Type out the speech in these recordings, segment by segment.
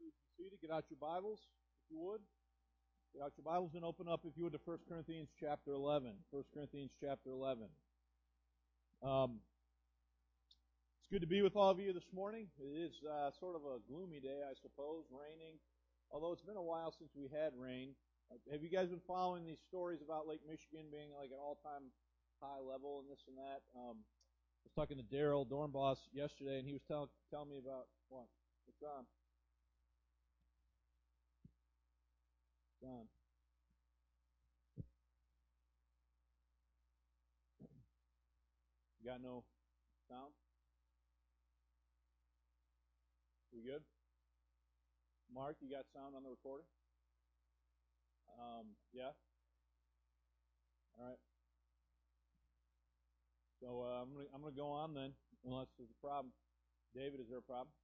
Please be seated. Get out your Bibles, if you would. Get out your Bibles and open up, if you would, to 1 Corinthians chapter 11. 1 Corinthians chapter 11. It's good to be with all of you this morning. It is sort of a gloomy day, I suppose, raining. Although it's been a while since we had rain. Have you guys been following these stories about Lake Michigan being like an all-time high level and this and that? I was talking to Daryl Dornboss yesterday, and he was telling me about what? What's on? John. You got no sound? We good? Mark, you got sound on the recording? Yeah? All right. So I'm gonna go on then, unless there's a problem. David, is there a problem?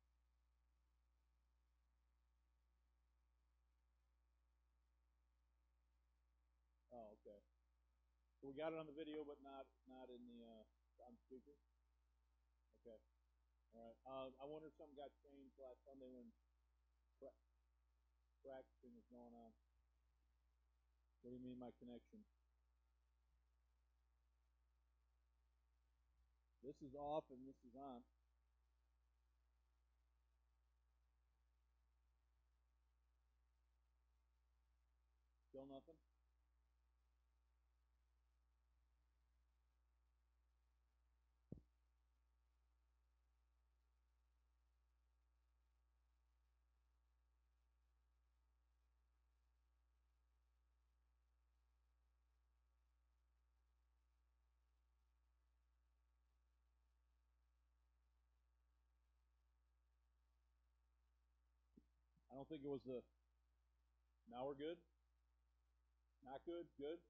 Oh, okay. So we got it on the video, but not in the on speaker. Okay. All right. I wonder if something got changed last Sunday when practicing was going on. What do you mean my connection? This is off and this is on. Still nothing? I don't think it was the. Now we're good? Not good? Good?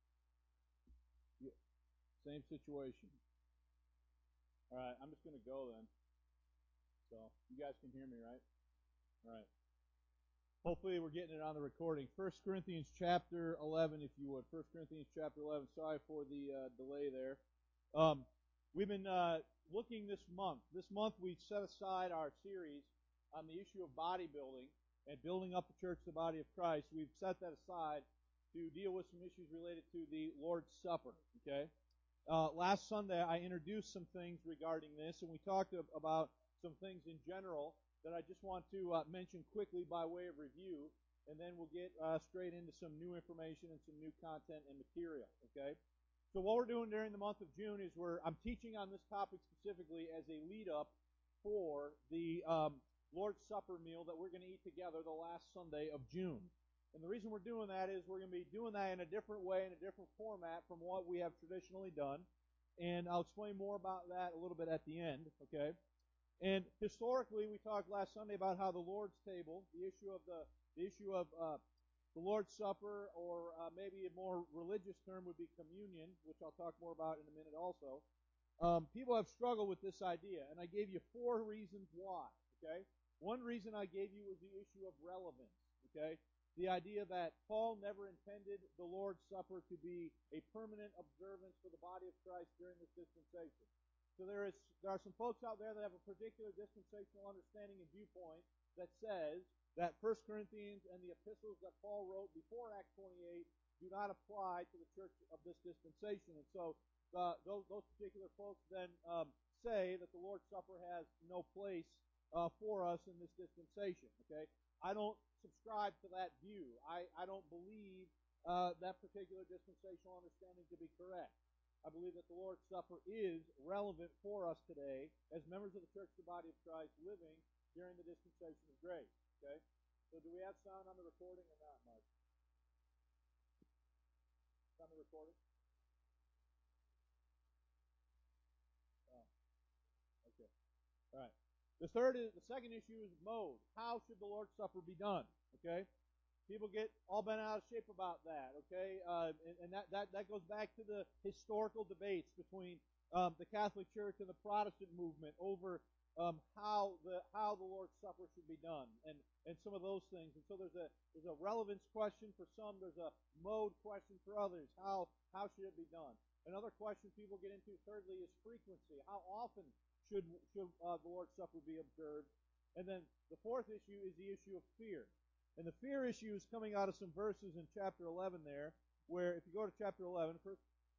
Yeah. Same situation. All right, I'm just going to go then. So you guys can hear me, right? All right. Hopefully we're getting it on the recording. 1 Corinthians chapter 11, if you would. 1 Corinthians chapter 11. Sorry for the delay there. We've been looking this month. This month we set aside our series on the issue of bodybuilding and building up the church, the body of Christ. We've set that aside to deal with some issues related to the Lord's Supper. Okay. Last Sunday I introduced some things regarding this, and we talked about some things in general that I just want to mention quickly by way of review, and then we'll get straight into some new information and some new content and material. Okay. So what we're doing during the month of June is I'm teaching on this topic specifically as a lead up for the Lord's Supper meal that we're going to eat together the last Sunday of June. And the reason we're doing that is we're going to be doing that in a different way, in a different format from what we have traditionally done. And I'll explain more about that a little bit at the end, okay? And historically, we talked last Sunday about how the Lord's table, the issue of the Lord's Supper, or maybe a more religious term would be communion, which I'll talk more about in a minute also. People have struggled with this idea, and I gave you 4 reasons why, okay? One reason I gave you was the issue of relevance, okay? The idea that Paul never intended the Lord's Supper to be a permanent observance for the body of Christ during this dispensation. So there are some folks out there that have a particular dispensational understanding and viewpoint that says that 1 Corinthians and the epistles that Paul wrote before Acts 28 do not apply to the church of this dispensation. And so those particular folks then say that the Lord's Supper has no place for us in this dispensation. Okay, I don't subscribe to that view. I don't believe that particular dispensational understanding to be correct. I believe that the Lord's Supper is relevant for us today as members of the church, the body of Christ, living during the dispensation of grace. Okay? So do we have sound on the recording or not, Mark? It's on the recording? Oh, okay. All right. The second issue is mode. How should the Lord's Supper be done? Okay? People get all bent out of shape about that, okay? And that goes back to the historical debates between the Catholic Church and the Protestant movement over how the Lord's Supper should be done and some of those things. And so there's a relevance question for some. There's a mode question for others. How should it be done? Another question people get into, thirdly, is frequency. How often should the Lord's Supper be observed? And then the fourth issue is the issue of fear. And the fear issue is coming out of some verses in chapter 11 there, where if you go to chapter 11, first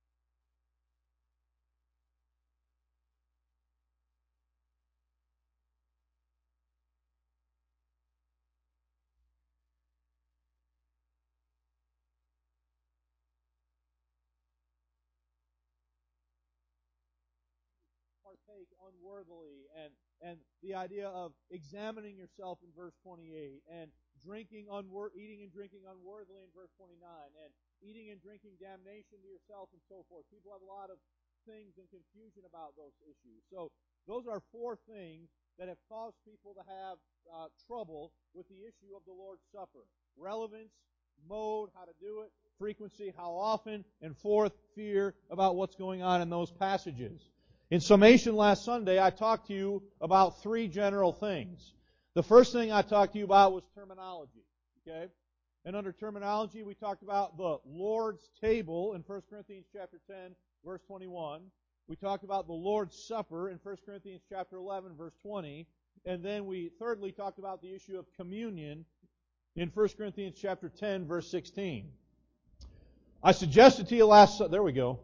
partake unworthily, and the idea of examining yourself in verse 28, and eating and drinking unworthily in verse 29, and eating and drinking damnation to yourself, and so forth. People have a lot of things and confusion about those issues. So those are four things that have caused people to have trouble with the issue of the Lord's Supper: relevance, mode, how to do it, frequency, how often, and fourth, fear about what's going on in those passages. In summation last Sunday, I talked to you about three general things. The first thing I talked to you about was terminology. Okay? And under terminology, we talked about the Lord's table in 1 Corinthians chapter 10, verse 21. We talked about the Lord's Supper in 1 Corinthians chapter 11, verse 20. And then we thirdly talked about the issue of communion in 1 Corinthians chapter 10, verse 16. I suggested to you there we go.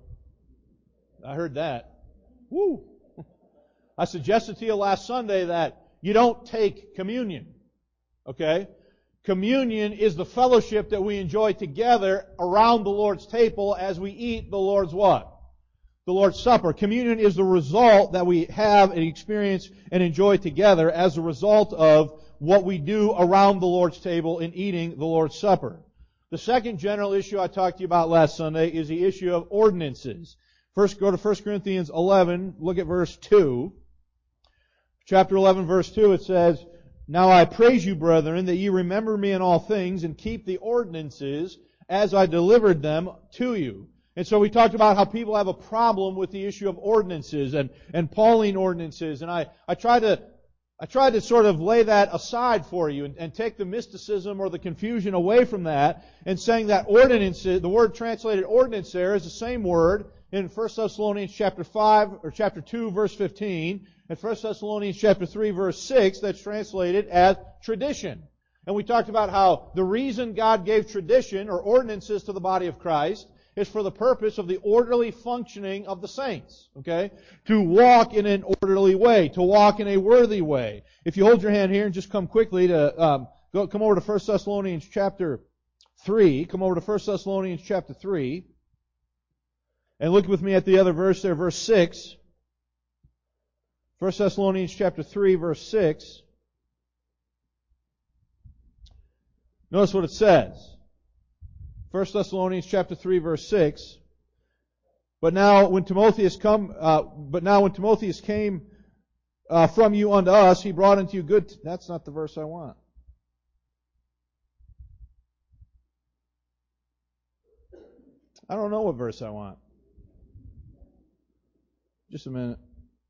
I heard that. Woo! I suggested to you last Sunday that you don't take communion. Okay? Communion is the fellowship that we enjoy together around the Lord's table as we eat the Lord's what? The Lord's Supper. Communion is the result that we have and experience and enjoy together as a result of what we do around the Lord's table in eating the Lord's Supper. The second general issue I talked to you about last Sunday is the issue of ordinances. First, go to 1 Corinthians 11, look at verse 2. Chapter 11, verse 2, it says, "Now I praise you, brethren, that ye remember me in all things, and keep the ordinances as I delivered them to you." And so we talked about how people have a problem with the issue of ordinances and Pauline ordinances, and I tried to sort of lay that aside for you and take the mysticism or the confusion away from that, and saying that ordinances, the word translated ordinance there is the same word in 1 Thessalonians chapter 5 or chapter 2 verse 15 and 1 Thessalonians chapter 3 verse 6 that's translated as tradition. And we talked about how the reason God gave tradition or ordinances to the body of Christ is for the purpose of the orderly functioning of the saints. Okay? To walk in an orderly way, to walk in a worthy way. If you hold your hand here and just come quickly to come over to 1 Thessalonians chapter 3. Come over to 1 Thessalonians chapter 3. And look with me at the other verse there, verse 6. 1 Thessalonians chapter 3, verse 6. Notice what it says. 1 Thessalonians chapter 3, verse 6. But now when Timotheus came from you unto us, he brought unto you good... That's not the verse I want. I don't know what verse I want. Just a minute.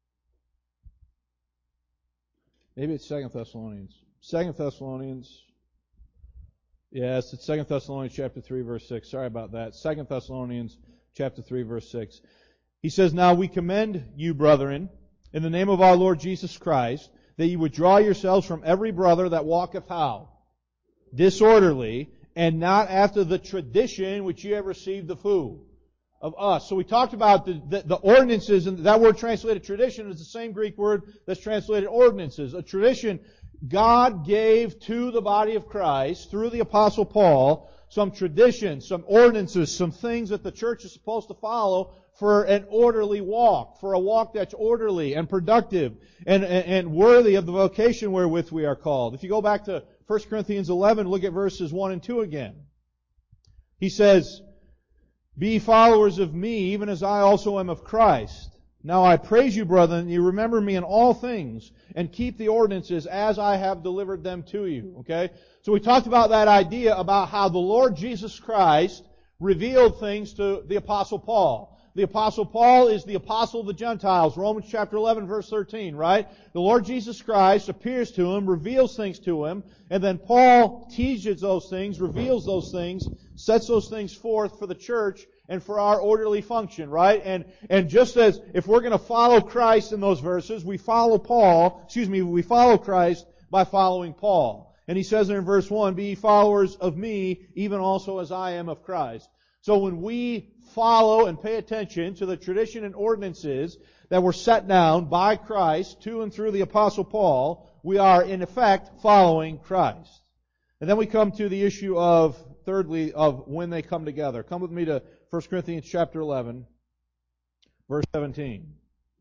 Maybe it's 2 Thessalonians. 2 Thessalonians. Yes, it's 2 Thessalonians chapter 3, verse 6. Sorry about that. 2 Thessalonians chapter 3, verse 6. He says, "Now we commend you, brethren, in the name of our Lord Jesus Christ, that you would draw yourselves from every brother that walketh how? Disorderly, and not after the tradition which ye have received of who? Of us." So we talked about the ordinances, and that word translated tradition is the same Greek word that's translated ordinances. A tradition God gave to the body of Christ through the Apostle Paul, some traditions, some ordinances, some things that the church is supposed to follow for an orderly walk, for a walk that's orderly and productive and worthy of the vocation wherewith we are called. If you go back to 1 Corinthians 11, look at verses 1 and 2 again. He says, "Be followers of me, even as I also am of Christ. Now I praise you, brethren, you remember me in all things, and keep the ordinances as I have delivered them to you." Okay? So we talked about that idea about how the Lord Jesus Christ revealed things to the Apostle Paul. The Apostle Paul is the apostle of the Gentiles. Romans chapter 11, verse 13, right? The Lord Jesus Christ appears to him, reveals things to him, and then Paul teaches those things, reveals those things, sets those things forth for the church and for our orderly function, right? And just as if we're going to follow Christ in those verses, we follow Christ by following Paul. And he says there in verse 1, be ye followers of me, even also as I am of Christ. So when we follow and pay attention to the tradition and ordinances that were set down by Christ to and through the Apostle Paul, we are in effect following Christ. And then we come to the issue of, thirdly, of when they come together. Come with me to 1 Corinthians chapter 11, verse 17.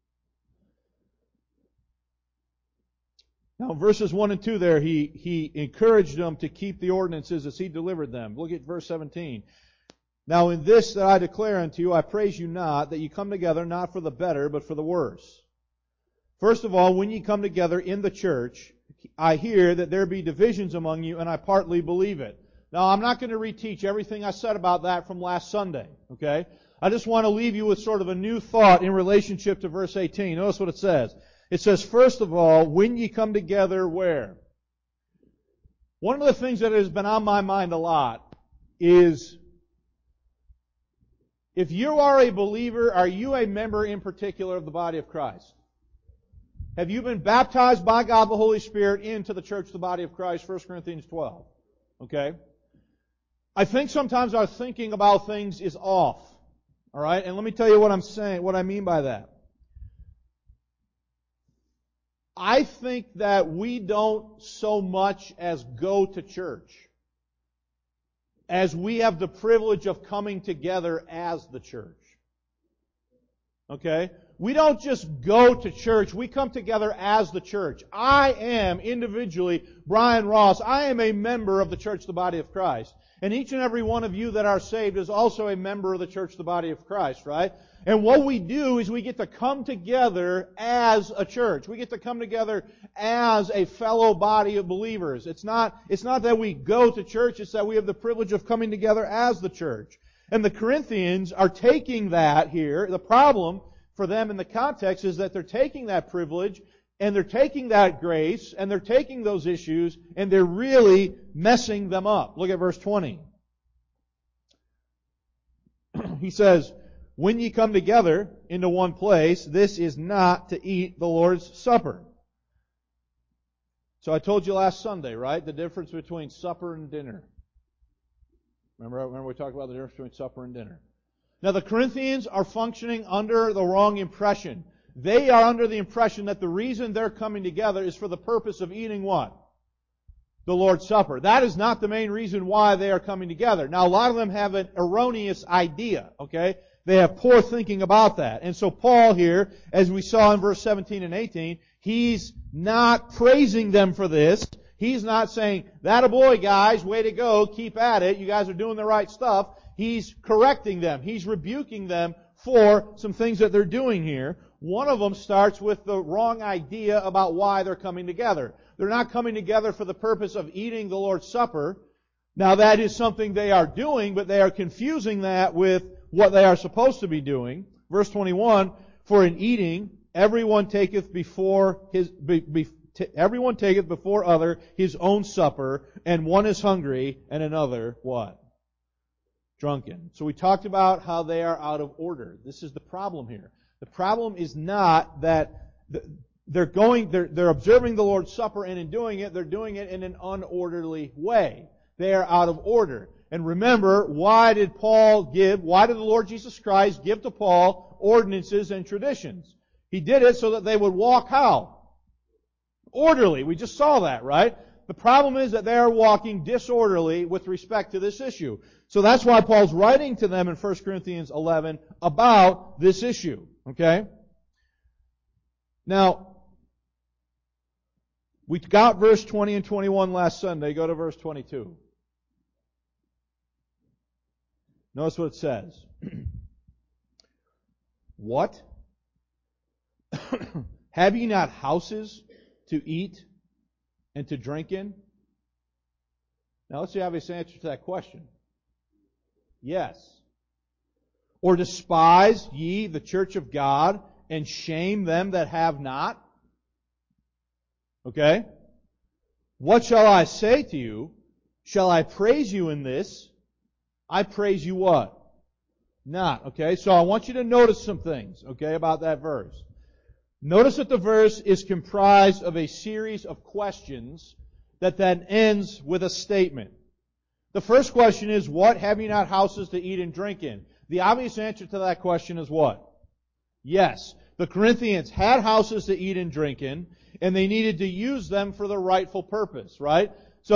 Now, verses 1 and 2 there, he encouraged them to keep the ordinances as he delivered them. Look at verse 17. Now, in this that I declare unto you, I praise you not, that ye come together not for the better, but for the worse. First of all, when ye come together in the church, I hear that there be divisions among you, and I partly believe it. Now, I'm not going to reteach everything I said about that from last Sunday, okay? I just want to leave you with sort of a new thought in relationship to verse 18. Notice what it says. It says, first of all, when ye come together, where? One of the things that has been on my mind a lot is, if you are a believer, are you a member in particular of the body of Christ? Have you been baptized by God the Holy Spirit into the church, the body of Christ? 1 Corinthians 12. Okay? I think sometimes our thinking about things is off. All right? And let me tell you what I'm saying, what I mean by that. I think that we don't so much as go to church as we have the privilege of coming together as the church. Okay? We don't just go to church, we come together as the church. I am individually, Brian Ross, I am a member of the church, the body of Christ. And each and every one of you that are saved is also a member of the church, the body of Christ, right? And what we do is we get to come together as a church. We get to come together as a fellow body of believers. It's not that we go to church, it's that we have the privilege of coming together as the church. And the Corinthians are taking that here. The problem for them in the context is that they're taking that privilege and they're taking that grace and they're taking those issues and they're really messing them up. Look at verse 20. He says, when ye come together into one place, this is not to eat the Lord's Supper. So I told you last Sunday, right? The difference between supper and dinner. Remember we talked about the difference between supper and dinner. Now the Corinthians are functioning under the wrong impression. They are under the impression that the reason they're coming together is for the purpose of eating what? The Lord's Supper. That is not the main reason why they are coming together. Now a lot of them have an erroneous idea, okay? They have poor thinking about that. And so Paul here, as we saw in verse 17 and 18, he's not praising them for this. He's not saying, that a boy, guys, way to go, keep at it, you guys are doing the right stuff. He's correcting them. He's rebuking them for some things that they're doing here. One of them starts with the wrong idea about why they're coming together. They're not coming together for the purpose of eating the Lord's Supper. Now that is something they are doing, but they are confusing that with what they are supposed to be doing. Verse 21, for in eating, everyone taketh before other his own supper, and one is hungry, and another what? Drunken. So we talked about how they are out of order. This is the problem here. The problem is not that they're observing the Lord's Supper, and in doing it, they're doing it in an unorderly way. They are out of order. And remember, why did the Lord Jesus Christ give to Paul ordinances and traditions? He did it so that they would walk how? Orderly. We just saw that, right? The problem is that they are walking disorderly with respect to this issue. So that's why Paul's writing to them in 1 Corinthians 11 about this issue. Okay? Now, we got verse 20 and 21 last Sunday. Go to verse 22. Notice what it says. What? Have ye not houses to eat and to drink in? Now let's see how he answers to that question. Yes. Or despise ye the church of God and shame them that have not? Okay? What shall I say to you? Shall I praise you in this? I praise you what? Not. Okay? So I want you to notice some things, okay, about that verse. Notice that the verse is comprised of a series of questions that then ends with a statement. The first question is, what, have you not houses to eat and drink in? The obvious answer to that question is what? Yes. The Corinthians had houses to eat and drink in, and they needed to use them for the rightful purpose, right?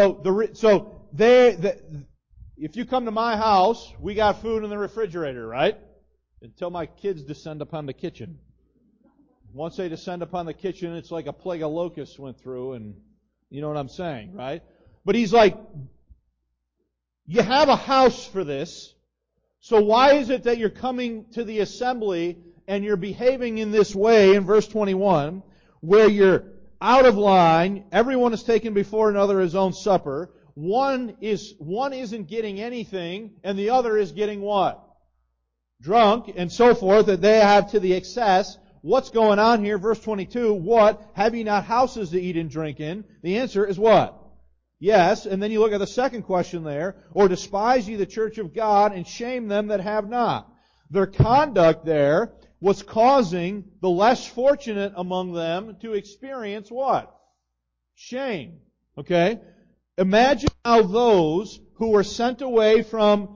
If you come to my house, we got food in the refrigerator, right? Until my kids descend upon the kitchen. Once they descend upon the kitchen, it's like a plague of locusts went through, and you know what I'm saying, right? But he's like, you have a house for this, so why is it that you're coming to the assembly and you're behaving in this way in verse 21, where you're out of line, everyone is taken before another his own supper, one isn't getting anything, and the other is getting what? Drunk, and so forth, that they have to the excess. What's going on here? Verse 22, what? Have ye not houses to eat and drink in? The answer is what? Yes, and then you look at the second question there, or despise ye the church of God and shame them that have not. Their conduct there was causing the less fortunate among them to experience what? Shame. Okay? Imagine how those who were sent away from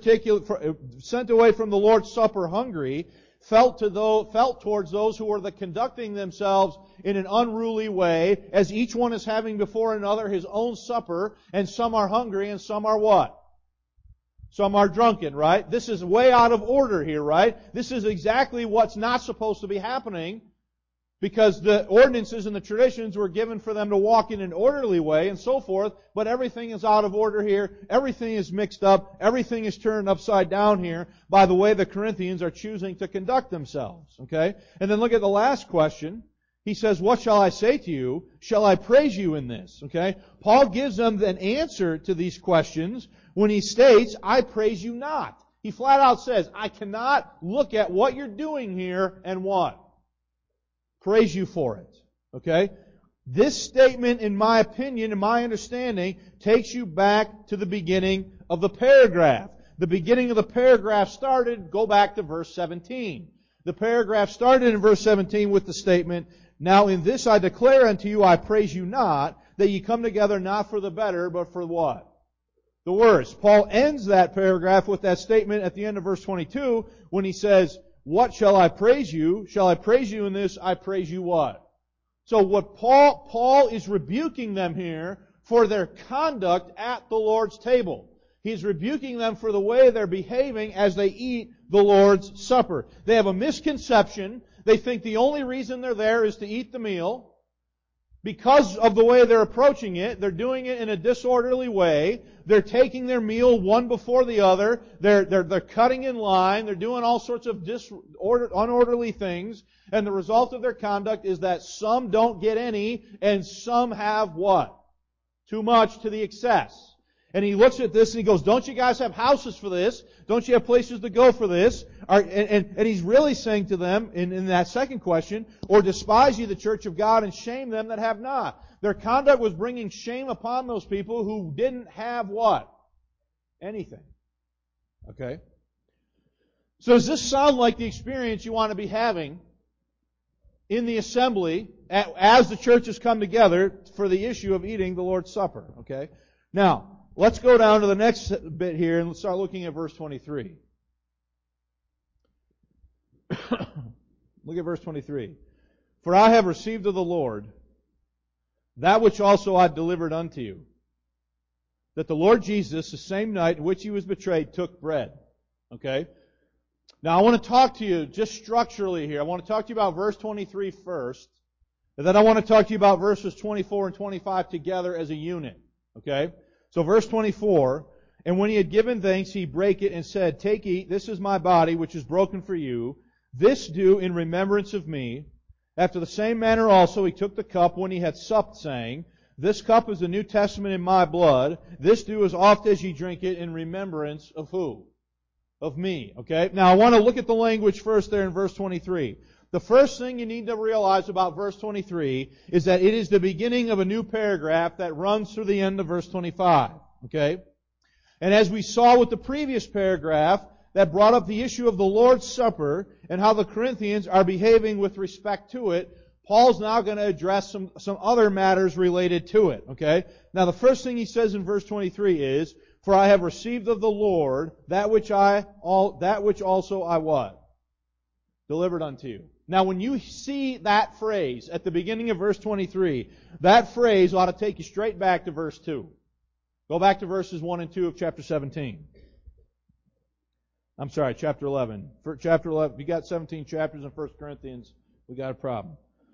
the Lord's Supper hungry felt towards those who were conducting themselves in an unruly way, as each one is having before another his own supper, and some are hungry and some are what? Some are drunken, right? This is way out of order here, right? This is exactly what's not supposed to be happening, because the ordinances and the traditions were given for them to walk in an orderly way and so forth, but everything is out of order here. Everything is mixed up. Everything is turned upside down here by the way the Corinthians are choosing to conduct themselves. Okay? And then look at the last question. He says, what shall I say to you? Shall I praise you in this? Okay? Paul gives them an answer to these questions when he states, I praise you not. He flat out says, I cannot look at what you're doing here and what? Praise you for it. Okay? This statement, in my opinion, in my understanding, takes you back to the beginning of the paragraph. The beginning of the paragraph started, go back to verse 17. The paragraph started in verse 17 with the statement, now in this I declare unto you, I praise you not, that ye come together not for the better, but for what? The worse. Paul ends that paragraph with that statement at the end of verse 22 when he says, what shall I praise you? Shall I praise you in this? I praise you what? So what Paul is rebuking them here for their conduct at the Lord's table. He's rebuking them for the way they're behaving as they eat the Lord's Supper. They have a misconception. They think the only reason they're there is to eat the meal. Because of the way they're approaching it, they're doing it in a disorderly way. They're taking their meal one before the other. They're cutting in line. They're doing all sorts of unorderly things. And the result of their conduct is that some don't get any, and some have what? Too much to the excess. And he looks at this and he goes, don't you guys have houses for this? Don't you have places to go for this? And he's really saying to them in that second question, or despise ye the church of God and shame them that have not. Their conduct was bringing shame upon those people who didn't have what? Anything. Okay? So does this sound like the experience you want to be having in the assembly as the churches come together for the issue of eating the Lord's Supper? Okay? Now, let's go down to the next bit here and let's start looking at verse 23. Look at verse 23. For I have received of the Lord that which also I delivered unto you, that the Lord Jesus, the same night in which He was betrayed, took bread. Okay? Now I want to talk to you just structurally here. I want to talk to you about verse 23 first, and then I want to talk to you about verses 24 and 25 together as a unit. Okay? So verse 24, and when He had given thanks, He brake it and said, take, eat, this is my body, which is broken for you. This do in remembrance of me. After the same manner also He took the cup when He had supped, saying, this cup is the New Testament in my blood. This do as oft as ye drink it in remembrance of who? Of me. Okay? Now I want to look at the language first there in verse 23. The first thing you need to realize about verse 23 is that it is the beginning of a new paragraph that runs through the end of verse 25. Okay? And as we saw with the previous paragraph, that brought up the issue of the Lord's Supper and how the Corinthians are behaving with respect to it, Paul's now going to address some other matters related to it. Okay? Now the first thing he says in verse 23 is, "For I have received of the Lord that which also I what? Delivered unto you." Now when you see that phrase at the beginning of verse 23, that phrase ought to take you straight back to verse 2. Go back to verses 1 and 2 of chapter 17. I'm sorry, chapter 11. For chapter 11, if you got 17 chapters in 1 Corinthians, we got a problem.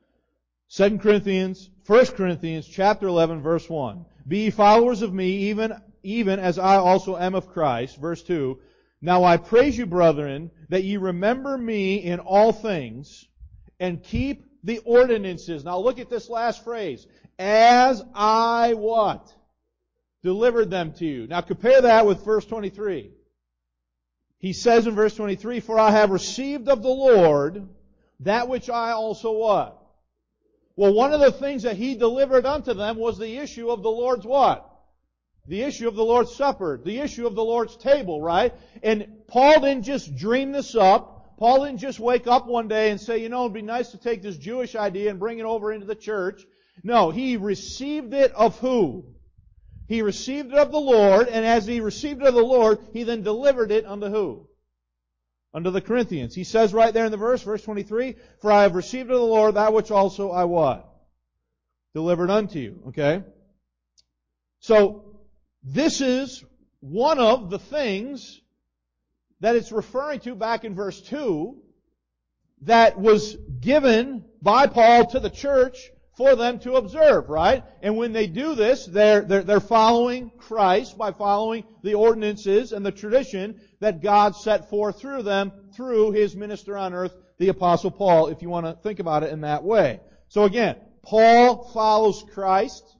1 Corinthians chapter 11, verse 1. "Be ye followers of me, even as I also am of Christ." Verse 2. "Now I praise you, brethren, that ye remember me in all things, and keep the ordinances." Now look at this last phrase. "As I" what? "Delivered them to you." Now compare that with verse 23. He says in verse 23, "For I have received of the Lord that which I also" what? Well, one of the things that he delivered unto them was the issue of the Lord's what? The issue of the Lord's Supper. The issue of the Lord's table, right? And Paul didn't just dream this up. Paul didn't just wake up one day and say, it'd be nice to take this Jewish idea and bring it over into the church. No, he received it of who? He received it of the Lord, and as he received it of the Lord, he then delivered it unto who? Unto the Corinthians. He says right there in the verse 23, "For I have received of the Lord that which also I" what? "Delivered unto you." Okay? So, this is one of the things that it's referring to back in verse 2 that was given by Paul to the church for them to observe, right? And when they do this, they're following Christ by following the ordinances and the tradition that God set forth through them, through His minister on earth, the Apostle Paul, if you want to think about it in that way. So again, Paul follows Christ.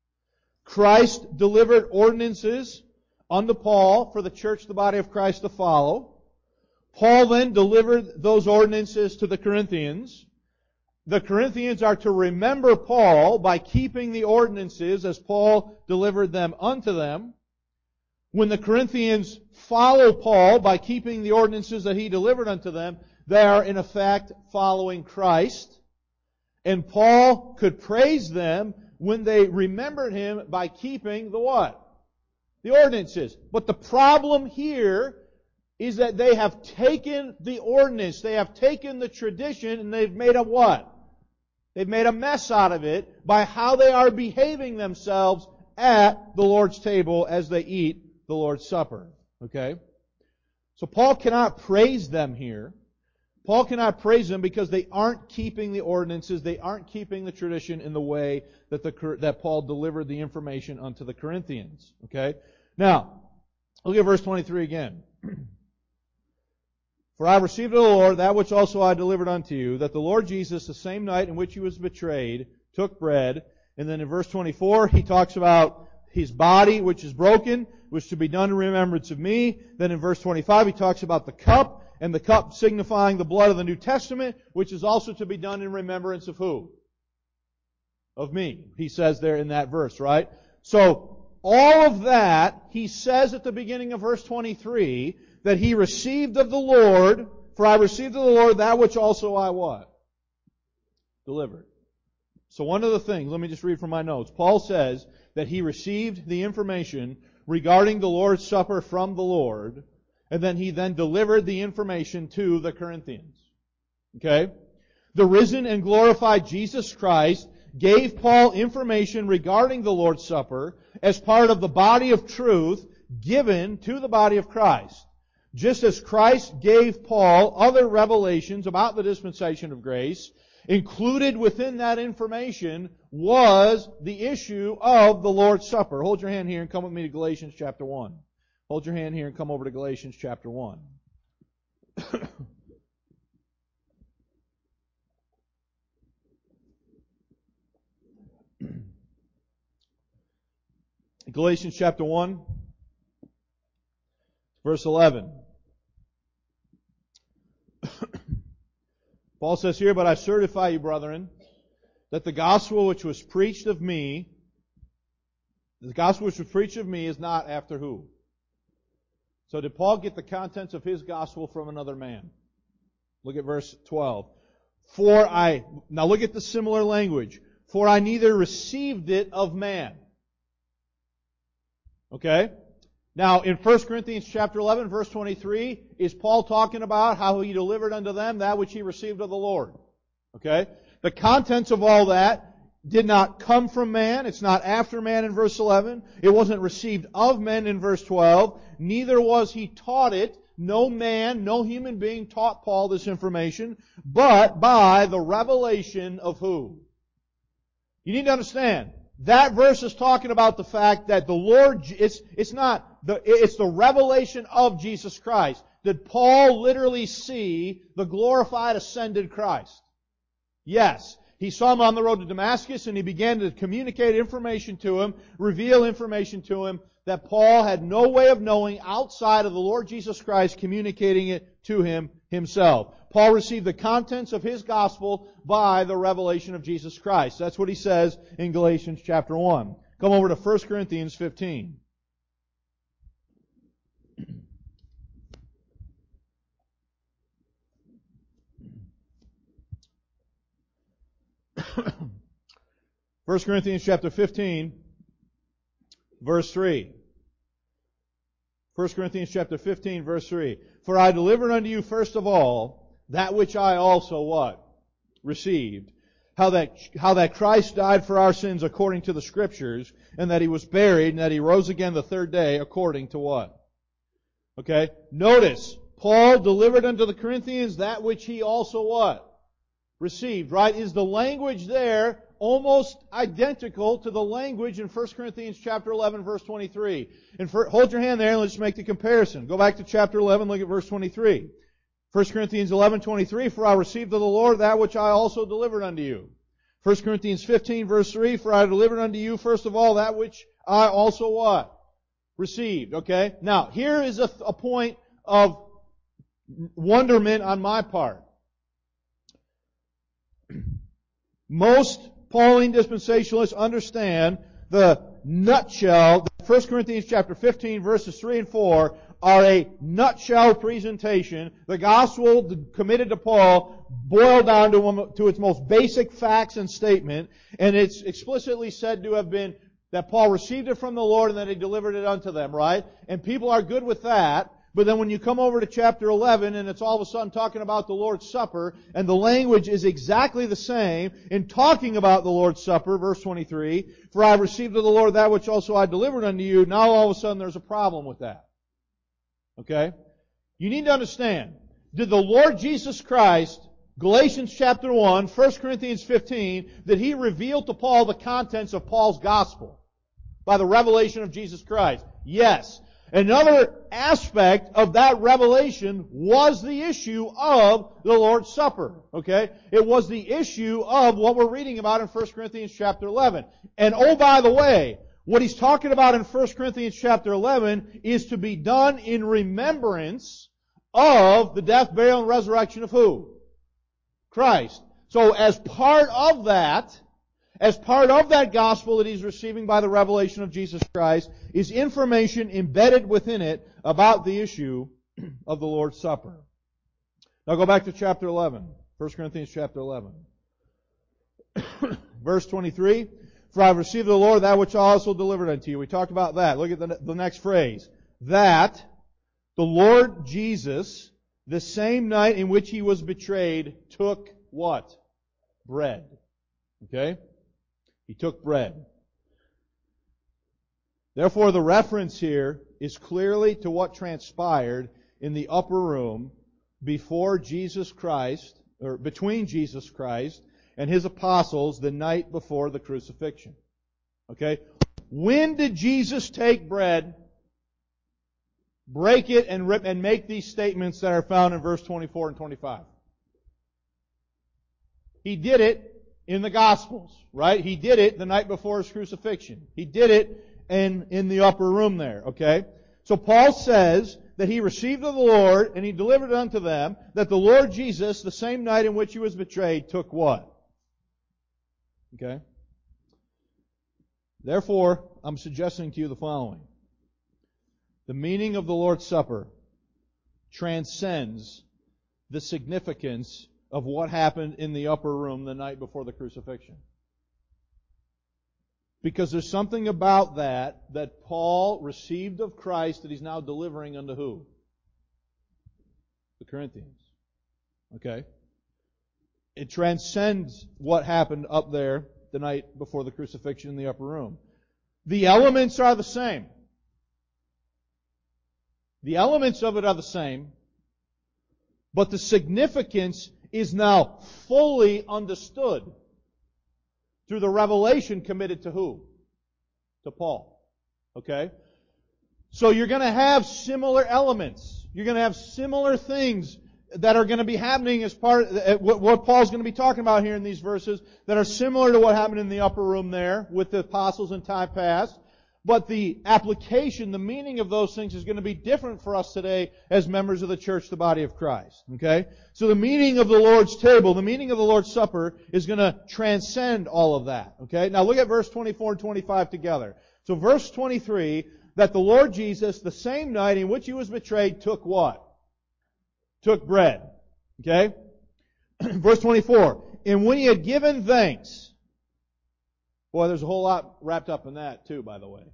Christ delivered ordinances unto Paul for the church, the body of Christ, to follow. Paul then delivered those ordinances to the Corinthians. The Corinthians are to remember Paul by keeping the ordinances as Paul delivered them unto them. When the Corinthians follow Paul by keeping the ordinances that he delivered unto them, they are in effect following Christ. And Paul could praise them when they remembered him by keeping the what? The ordinances. But the problem here is that they have taken the ordinance, they have taken the tradition, and they've made a what? They've made a mess out of it by how they are behaving themselves at the Lord's table as they eat the Lord's Supper. Okay? So Paul cannot praise them here. Paul cannot praise them because they aren't keeping the ordinances, they aren't keeping the tradition in the way that Paul delivered the information unto the Corinthians. Okay? Now, look at verse 23 again. "For I received of the Lord that which also I delivered unto you, that the Lord Jesus, the same night in which He was betrayed, took bread." And then in verse 24, he talks about His body, which is broken, was to be done in remembrance of me. Then in verse 25, he talks about the cup, and the cup signifying the blood of the New Testament, which is also to be done in remembrance of who? Of me. He says there in that verse, right? So, all of that, he says at the beginning of verse 23, that he received of the Lord, "For I received of the Lord that which also I" what? Delivered. So one of the things, let me just read from my notes. Paul says that he received the information regarding the Lord's Supper from the Lord, and then he then delivered the information to the Corinthians. Okay? The risen and glorified Jesus Christ gave Paul information regarding the Lord's Supper as part of the body of truth given to the body of Christ. Just as Christ gave Paul other revelations about the dispensation of grace, included within that information was the issue of the Lord's Supper. Hold your hand here and come with me to Galatians chapter 1. Hold your hand here and come over to Galatians chapter 1. Galatians chapter 1, verse 11. Paul says here, "But I certify you, brethren, that the gospel which was preached of me, is not after who? So did Paul get the contents of his gospel from another man? Look at verse 12. Now look at the similar language. For I neither received it of man. Okay? Now, in 1 Corinthians chapter 11, verse 23, is Paul talking about how he delivered unto them that which he received of the Lord? Okay? The contents of all that did not come from man. It's not after man in verse 11. It wasn't received of men in verse 12. Neither was he taught it. No man, no human being taught Paul this information, but by the revelation of who? You need to understand, that verse is talking about the fact that the Lord, it's the revelation of Jesus Christ. Did Paul literally see the glorified ascended Christ? Yes. He saw him on the road to Damascus and he began to communicate information to him, reveal information to him that Paul had no way of knowing outside of the Lord Jesus Christ communicating it to him himself. Paul received the contents of his gospel by the revelation of Jesus Christ. That's what he says in Galatians chapter 1. Come over to 1 Corinthians 15. 1 Corinthians chapter 15, verse 3. 1 Corinthians chapter 15, verse 3. For I delivered unto you first of all that which I also what? Received. How that Christ died for our sins according to the Scriptures, and that He was buried, and that He rose again the third day according to what? Okay? Notice, Paul delivered unto the Corinthians that which he also what? Received, right? Is the language there almost identical to the language in 1 Corinthians chapter 11, verse 23? And hold your hand there and let's make the comparison. Go back to chapter 11, look at verse 23. 1 Corinthians 11:23, for I received of the Lord that which I also delivered unto you. 1 Corinthians 15, verse 3, for I delivered unto you first of all that which I also what? Received. Okay? Now, here is a point of wonderment on my part. Most Pauline dispensationalists understand the nutshell. 1 Corinthians chapter 15, verses 3 and 4 are a nutshell presentation. The gospel committed to Paul boiled down to its most basic facts and statement, and it's explicitly said to have been that Paul received it from the Lord and that He delivered it unto them, right? And people are good with that. But then when you come over to chapter 11 and it's all of a sudden talking about the Lord's Supper and the language is exactly the same in talking about the Lord's Supper, verse 23, for I received of the Lord that which also I delivered unto you, now all of a sudden there's a problem with that. Okay? You need to understand, did the Lord Jesus Christ, Galatians chapter 1, 1 Corinthians 15, did He reveal to Paul the contents of Paul's gospel by the revelation of Jesus Christ? Yes. Another aspect of that revelation was the issue of the Lord's Supper. Okay? It was the issue of what we're reading about in 1 Corinthians chapter 11. And oh, by the way, what he's talking about in 1 Corinthians chapter 11 is to be done in remembrance of the death, burial, and resurrection of who? Christ. So as part of that gospel that he's receiving by the revelation of Jesus Christ, is information embedded within it about the issue of the Lord's Supper. Now go back to chapter 11. 1 Corinthians chapter 11. Verse 23, for I have received of the Lord that which I also delivered unto you. We talked about that. Look at the next phrase. That the Lord Jesus, the same night in which He was betrayed, took what? Bread. Okay? He took bread. Therefore, the reference here is clearly to what transpired in the upper room before Jesus Christ, or between Jesus Christ and His apostles the night before the crucifixion. Okay? When did Jesus take bread, break it, and make these statements that are found in verse 24 and 25? He did it in the Gospels, right? He did it the night before His crucifixion. He did it in the upper room there, okay? So Paul says that he received of the Lord and He delivered it unto them, that the Lord Jesus, the same night in which He was betrayed, took what? Okay? Therefore, I'm suggesting to you the following. The meaning of the Lord's Supper transcends the significance of what happened in the upper room the night before the crucifixion. Because there's something about that Paul received of Christ that he's now delivering unto who? The Corinthians. Okay? It transcends what happened up there the night before the crucifixion in the upper room. The elements are the same. The elements of it are the same, but the significance is now fully understood through the revelation committed to who? To Paul. Okay? So you're going to have similar elements. You're going to have similar things that are going to be happening as part of what Paul's going to be talking about here in these verses that are similar to what happened in the upper room there with the apostles in time past. But the application, the meaning of those things is going to be different for us today as members of the church, the body of Christ. Okay? So the meaning of the Lord's table, the meaning of the Lord's Supper is going to transcend all of that. Okay? Now look at verse 24 and 25 together. So verse 23, that the Lord Jesus, the same night in which He was betrayed, took what? Took bread. Okay? Verse 24, and when He had given thanks. Boy, there's a whole lot wrapped up in that too, by the way.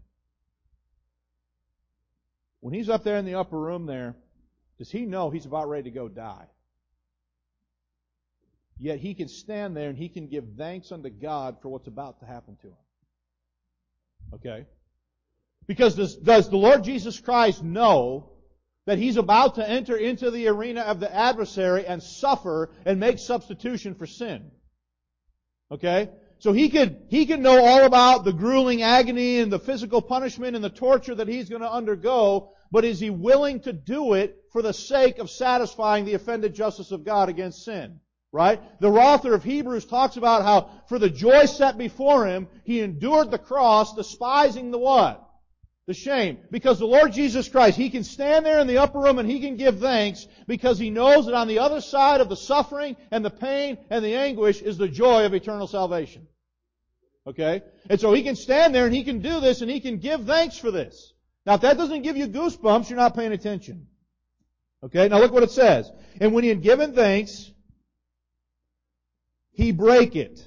When He's up there in the upper room there, does He know He's about ready to go die? Yet He can stand there and He can give thanks unto God for what's about to happen to Him. Okay? Because does the Lord Jesus Christ know that He's about to enter into the arena of the adversary and suffer and make substitution for sin? Okay? So he could know all about the grueling agony and the physical punishment and the torture that He's going to undergo, but is He willing to do it for the sake of satisfying the offended justice of God against sin? Right? The author of Hebrews talks about how for the joy set before Him, He endured the cross, despising the what? The shame. Because the Lord Jesus Christ, He can stand there in the upper room and He can give thanks because He knows that on the other side of the suffering and the pain and the anguish is the joy of eternal salvation. Okay? And so He can stand there and He can do this and He can give thanks for this. Now if that doesn't give you goosebumps, you're not paying attention. Okay? Now look what it says. And when He had given thanks, He brake it.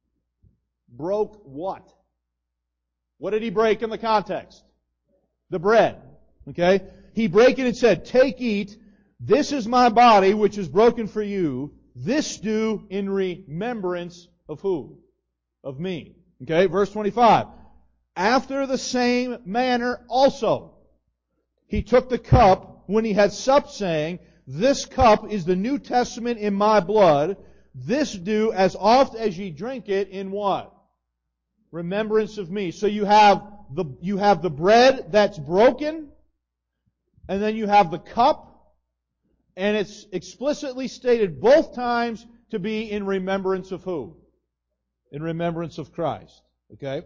Broke what? What did He break in the context? The bread. Okay? He brake it and said, take, eat. This is my body, which is broken for you. This do in remembrance of who? Of me. Okay? Verse 25. After the same manner also, He took the cup when He had supped, saying, this cup is the New Testament in my blood. This do as oft as ye drink it in what? Remembrance of me. So you have the bread that's broken, and then you have the cup, and it's explicitly stated both times to be in remembrance of who? In remembrance of Christ. Okay?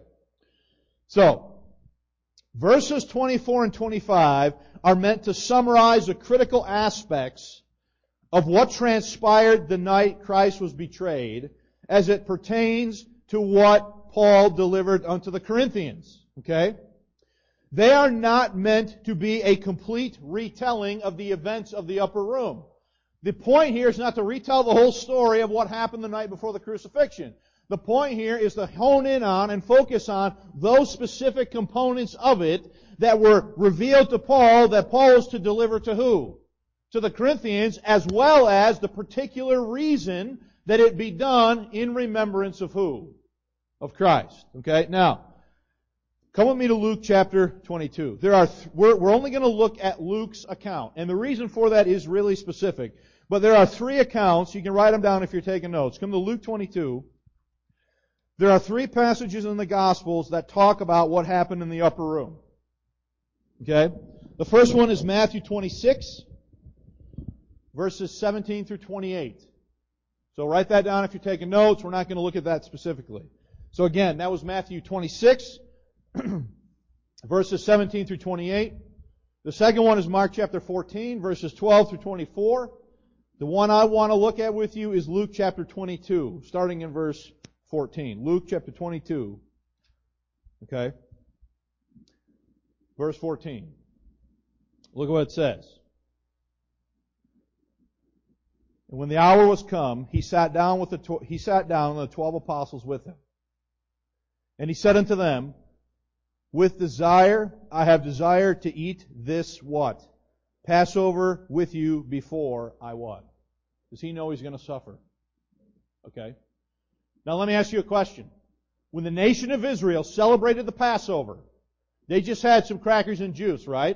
So, verses 24 and 25 are meant to summarize the critical aspects of what transpired the night Christ was betrayed as it pertains to what Paul delivered unto the Corinthians. Okay? They are not meant to be a complete retelling of the events of the upper room. The point here is not to retell the whole story of what happened the night before the crucifixion. The point here is to hone in on and focus on those specific components of it that were revealed to Paul that Paul was to deliver to who? To the Corinthians, as well as the particular reason that it be done in remembrance of who? Of Christ. Okay? Now, come with me to Luke chapter 22. We're only going to look at Luke's account. And the reason for that is really specific. But there are three accounts. You can write them down if you're taking notes. Come to Luke 22. There are three passages in the Gospels that talk about what happened in the upper room. Okay? The first one is Matthew 26, verses 17 through 28. So write that down if you're taking notes. We're not going to look at that specifically. So again, that was Matthew 26, verses 17 through 28. The second one is Mark chapter 14, verses 12 through 24. The one I want to look at with you is Luke chapter 22, starting in verse 14. Luke chapter 22. Okay? Verse 14. Look at what it says. And when the hour was come, he sat down and the 12 apostles with him. And he said unto them, with desire, I have desired to eat this what? Passover with you before I what? Does he know he's going to suffer? Okay. Now let me ask you a question. When the nation of Israel celebrated the Passover, they just had some crackers and juice, right?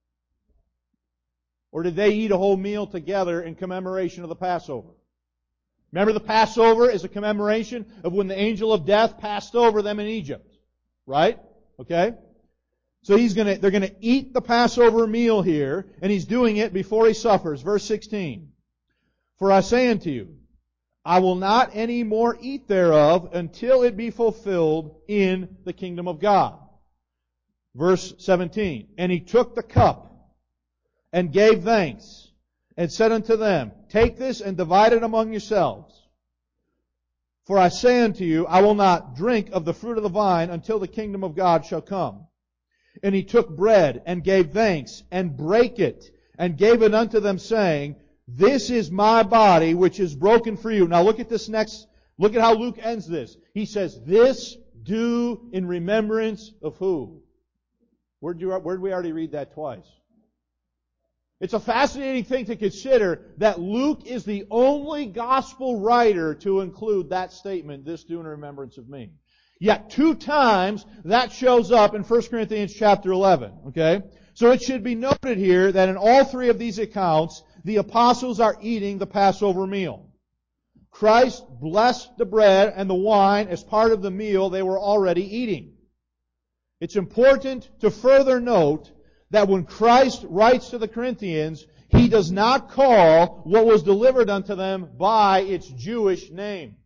Or did they eat a whole meal together in commemoration of the Passover? Remember, the Passover is a commemoration of when the angel of death passed over them in Egypt. Right? Okay? So they're gonna eat the Passover meal here, and he's doing it before he suffers. Verse 16. For I say unto you, I will not any more eat thereof until it be fulfilled in the kingdom of God. Verse 17. And he took the cup and gave thanks and said unto them, take this and divide it among yourselves. For I say unto you, I will not drink of the fruit of the vine until the kingdom of God shall come. And he took bread and gave thanks and brake it and gave it unto them, saying, this is my body which is broken for you. Now look at look at how Luke ends this. He says, this do in remembrance of who? Where'd we already read that twice? It's a fascinating thing to consider that Luke is the only gospel writer to include that statement, this do in remembrance of me. Yet 2 times that shows up in 1 Corinthians chapter 11. Okay? So it should be noted here that in all 3 of these accounts, the apostles are eating the Passover meal. Christ blessed the bread and the wine as part of the meal they were already eating. It's important to further note that when Christ writes to the Corinthians, He does not call what was delivered unto them by its Jewish name.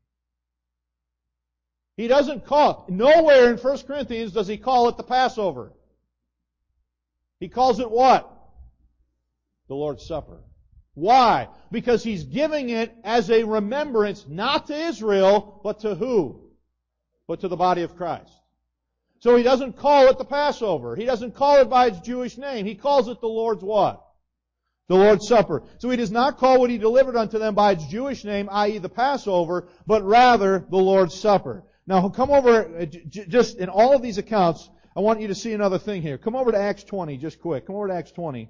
He doesn't call it. Nowhere in 1 Corinthians does He call it the Passover. He calls it what? The Lord's Supper. Why? Because He's giving it as a remembrance, not to Israel, but to who? But to the body of Christ. So He doesn't call it the Passover. He doesn't call it by its Jewish name. He calls it the Lord's what? The Lord's Supper. So He does not call what He delivered unto them by its Jewish name, i.e. the Passover, but rather the Lord's Supper. Now come over, just in all of these accounts, I want you to see another thing here. Come over to Acts 20, just quick. Come over to Acts 20.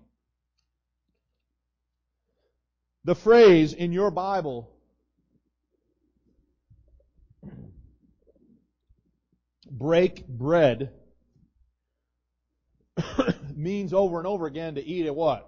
The phrase in your Bible, break bread, means over and over again to eat a what?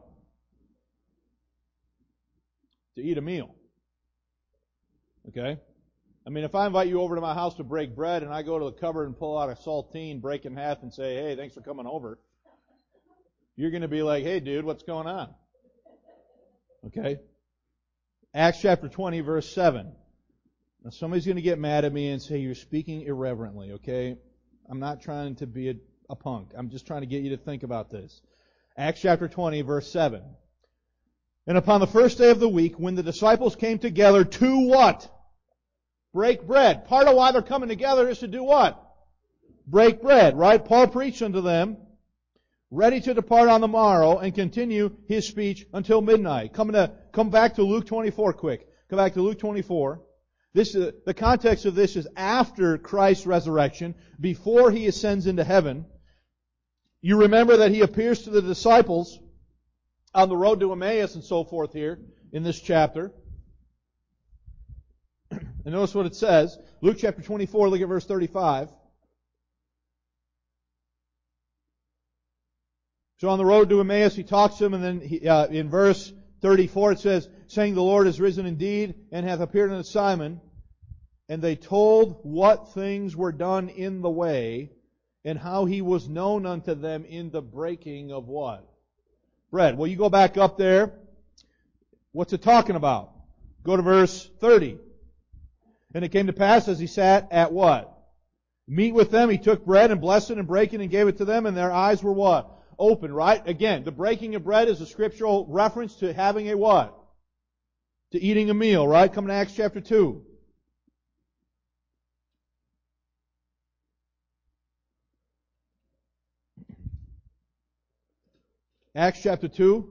To eat a meal. Okay? I mean, if I invite you over to my house to break bread and I go to the cupboard and pull out a saltine, break in half and say, hey, thanks for coming over, you're going to be like, hey, dude, what's going on? Okay? Acts chapter 20, verse 7. Now, somebody's going to get mad at me and say, you're speaking irreverently, okay? I'm not trying to be a punk. I'm just trying to get you to think about this. Acts chapter 20, verse 7. And upon the first day of the week, when the disciples came together to what? Break bread. Part of why they're coming together is to do what? Break bread, right? Paul preached unto them, ready to depart on the morrow and continue his speech until midnight. Come back to Luke 24 quick. Come back to Luke 24. The context of this is after Christ's resurrection, before He ascends into heaven. You remember that He appears to the disciples on the road to Emmaus and so forth here in this chapter. And notice what it says. Luke chapter 24, look at verse 35. So on the road to Emmaus, He talks to them, and then in verse 34 it says, saying, the Lord is risen indeed, and hath appeared unto Simon. And they told what things were done in the way, and how He was known unto them in the breaking of what? Bread. Well, you go back up there. What's it talking about? Go to verse 30. And it came to pass as He sat at what? Meat with them, He took bread and blessed it and brake it and gave it to them, and their eyes were what? Open, right? Again, the breaking of bread is a scriptural reference to having a what? To eating a meal, right? Come to Acts chapter 2. Acts chapter 2.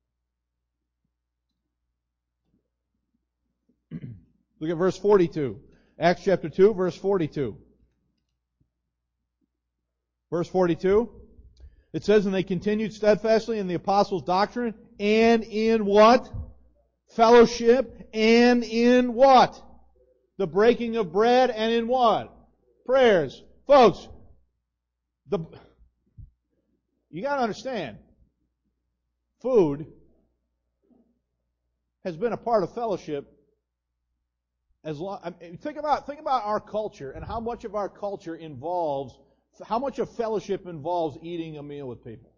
Look at verse 42. Acts chapter 2, verse 42. Verse 42. It says, and they continued steadfastly in the apostles' doctrine, and in what? Fellowship, and in what? The breaking of bread, and in what? Prayers. Folks, you got to understand, food has been a part of fellowship as long. I mean, think about our culture and how much of our culture involves, how much of fellowship involves eating a meal with people.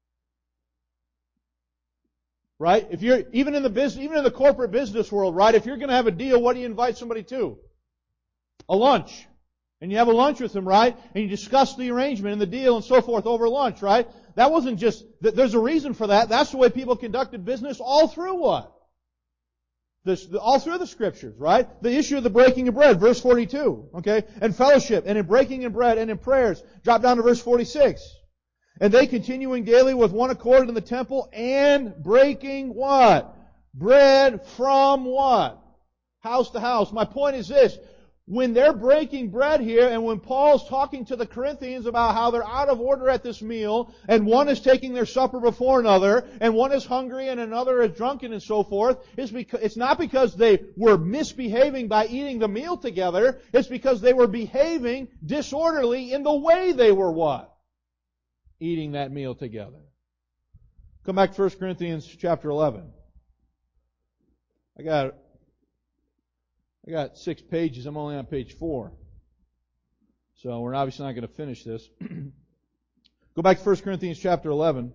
Right? If you're even in the corporate business world, right? If you're going to have a deal, what do you invite somebody to? A lunch. And you have a lunch with them, right? And you discuss the arrangement and the deal and so forth over lunch, right? That wasn't just, there's a reason for that. That's the way people conducted business all through what? All through the Scriptures, right? The issue of the breaking of bread, verse 42, okay? And fellowship, and in breaking of bread, and in prayers. Drop down to verse 46. And they continuing daily with one accord in the temple, and breaking what? Bread from what? House to house. My point is this. When they're breaking bread here, and when Paul's talking to the Corinthians about how they're out of order at this meal, and one is taking their supper before another, and one is hungry and another is drunken and so forth, it's not because they were misbehaving by eating the meal together, it's because they were behaving disorderly in the way they were what? Eating that meal together. Come back to 1 Corinthians chapter 11. I got 6 pages. I'm only on page 4. So we're obviously not going to finish this. Go back to 1 Corinthians chapter 11.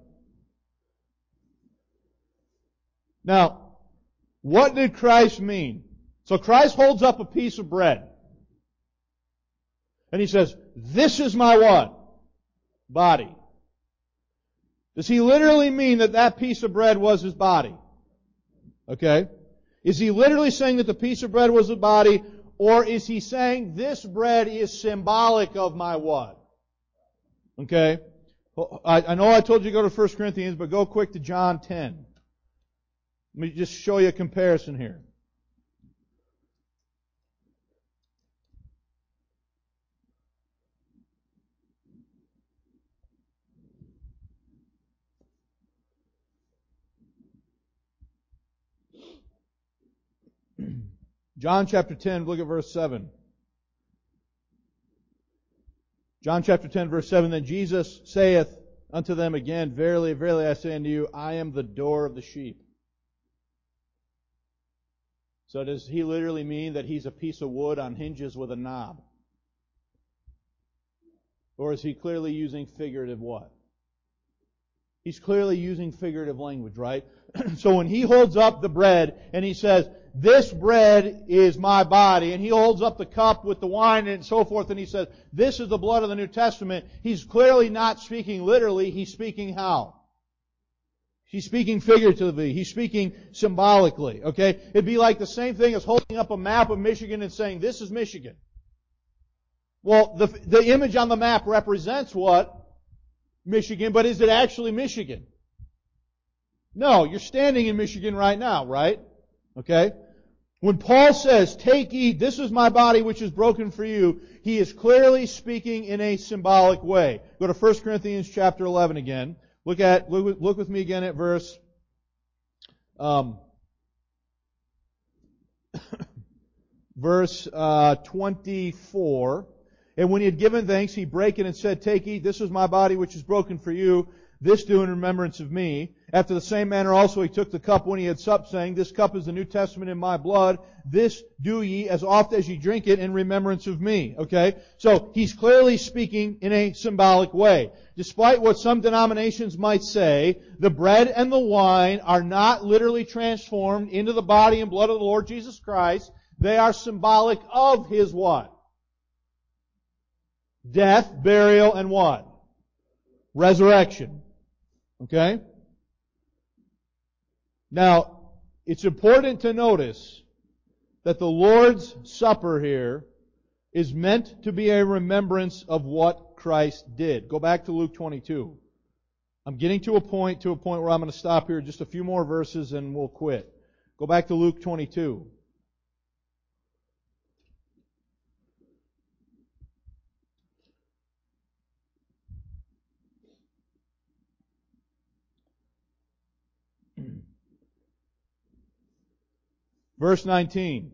Now, what did Christ mean? So Christ holds up a piece of bread. And He says, this is my what? Body. Does He literally mean that that piece of bread was His body? Okay? Is He literally saying that the piece of bread was the body, or is He saying this bread is symbolic of my what? Okay? I know I told you to go to 1 Corinthians, but go quick to John 10. Let me just show you a comparison here. John chapter 10, look at verse 7. John chapter 10, verse 7, then Jesus saith unto them again, verily, verily, I say unto you, I am the door of the sheep. So does He literally mean that He's a piece of wood on hinges with a knob? Or is He clearly using figurative what? He's clearly using figurative language, right? So when He holds up the bread and He says, this bread is my body, and He holds up the cup with the wine and so forth, and He says, this is the blood of the New Testament, He's clearly not speaking literally, He's speaking how? He's speaking figuratively, He's speaking symbolically, okay? It'd be like the same thing as holding up a map of Michigan and saying, this is Michigan. Well, the image on the map represents what? Michigan, but is it actually Michigan? No, you're standing in Michigan right now, right? Okay? When Paul says, take, eat, this is my body which is broken for you, he is clearly speaking in a symbolic way. Go to 1 Corinthians chapter 11 again. Look with me again at verse 24. And when he had given thanks, he brake it and said, take, eat, this is my body which is broken for you. This do in remembrance of me. After the same manner also he took the cup when he had supped, saying, this cup is the New Testament in my blood. This do ye as oft as ye drink it in remembrance of me. Okay? So he's clearly speaking in a symbolic way. Despite what some denominations might say, the bread and the wine are not literally transformed into the body and blood of the Lord Jesus Christ. They are symbolic of His what? Death, burial, and what? Resurrection. Okay? Now, it's important to notice that the Lord's Supper here is meant to be a remembrance of what Christ did. Go back to Luke 22. I'm getting to a point where I'm going to stop here, just a few more verses and we'll quit. Go back to Luke 22. Verse 19.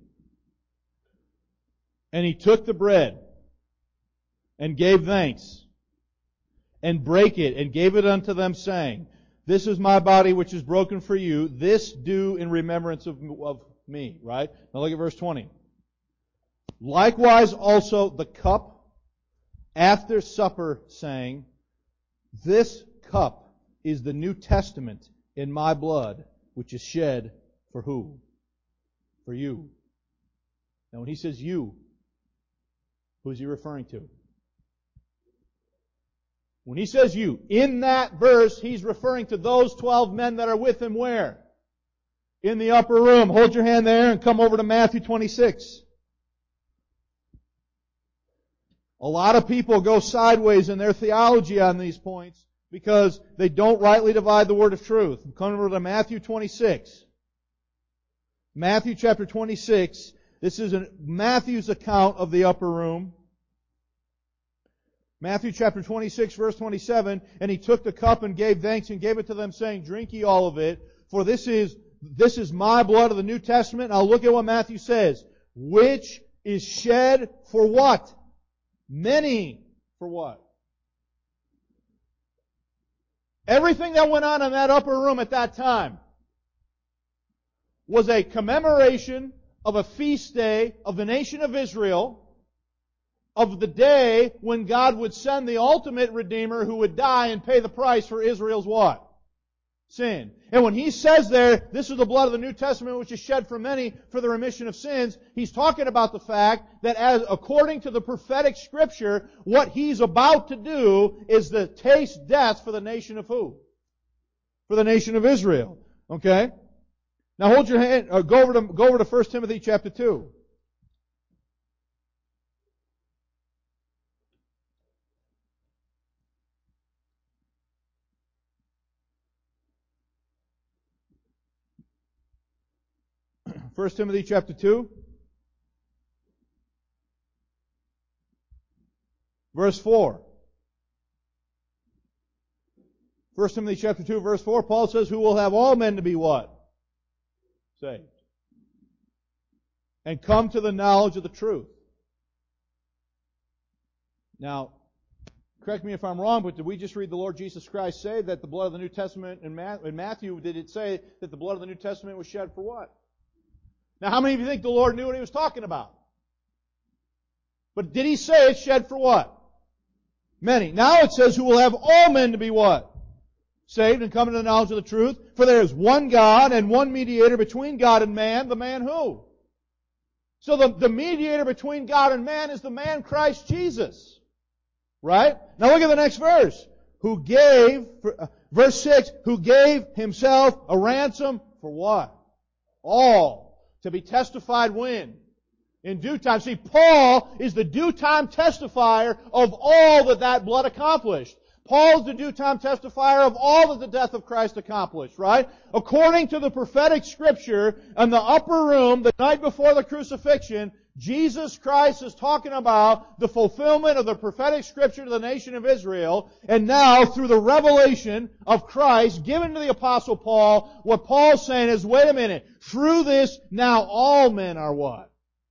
And he took the bread and gave thanks and brake it and gave it unto them, saying, This is my body which is broken for you. This do in remembrance of me. Right? Now look at verse 20. Likewise also the cup after supper, saying, This cup is the New Testament in my blood, which is shed for who? For you. Now when he says you, who is he referring to? When he says you, in that verse, he's referring to those 12 men that are with him where? In the upper room. Hold your hand there and come over to Matthew 26. A lot of people go sideways in their theology on these points because they don't rightly divide the word of truth. Come over to Matthew 26. Matthew chapter 26. This is Matthew's account of the upper room. Matthew chapter 26 verse 27, and he took the cup and gave thanks and gave it to them, saying, Drink ye all of it, for this is my blood of the New Testament. Now look at what Matthew says. Which is shed for what? Many. For what? Everything that went on in that upper room at that time was a commemoration of a feast day of the nation of Israel, of the day when God would send the ultimate Redeemer who would die and pay the price for Israel's what? Sin. And when he says there, this is the blood of the New Testament which is shed for many for the remission of sins, he's talking about the fact that as according to the prophetic scripture, what he's about to do is to taste death for the nation of who? For the nation of Israel. Okay? Now hold your hand, go over to 1 Timothy chapter 2. First Timothy chapter 2. Verse 4. 1 Timothy chapter 2 verse 4, Paul says, Who will have all men to be what? Saved. And come to the knowledge of the truth. Now, correct me if I'm wrong, but did we just read the Lord Jesus Christ say that the blood of the New Testament in Matthew, did it say that the blood of the New Testament was shed for what? Now, how many of you think the Lord knew what He was talking about? But did He say it's shed for what? Many. Now it says, Who will have all men to be what? Saved and come to the knowledge of the truth. For there is one God and one mediator between God and man. The man who? So the mediator between God and man is the man Christ Jesus. Right? Now look at the next verse. Who gave, verse 6, who gave Himself a ransom for what? All. To be testified when? In due time. See, Paul is the due time testifier of all that blood accomplished. Paul's the due time testifier of all that the death of Christ accomplished, right? According to the prophetic scripture, in the upper room, the night before the crucifixion, Jesus Christ is talking about the fulfillment of the prophetic scripture to the nation of Israel, and now through the revelation of Christ given to the Apostle Paul, what Paul's saying is, wait a minute, through this now all men are what?